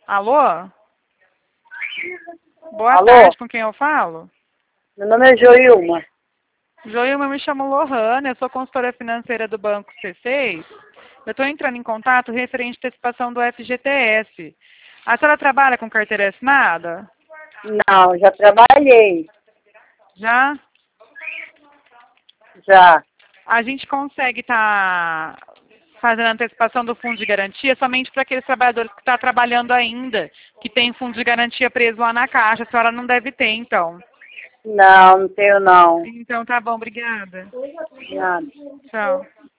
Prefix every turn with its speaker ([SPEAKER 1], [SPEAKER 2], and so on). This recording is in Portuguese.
[SPEAKER 1] Alô? Boa
[SPEAKER 2] Alô?
[SPEAKER 1] tarde, com quem eu falo?
[SPEAKER 2] Meu nome é Joilma.
[SPEAKER 1] Joilma, me chamo Lohana, eu sou consultora financeira do Banco C6. Eu estou entrando em contato referente à antecipação do FGTS. A senhora trabalha com carteira assinada?
[SPEAKER 2] Não, já trabalhei.
[SPEAKER 1] Já?
[SPEAKER 2] Já.
[SPEAKER 1] A gente consegue estar fazendo a antecipação do fundo de garantia somente para aqueles trabalhadores que estão trabalhando ainda, que tem fundo de garantia preso lá na caixa. A senhora não deve ter, então.
[SPEAKER 2] Não, não tenho não.
[SPEAKER 1] Então tá bom, obrigada.
[SPEAKER 2] Nada.
[SPEAKER 1] Tchau.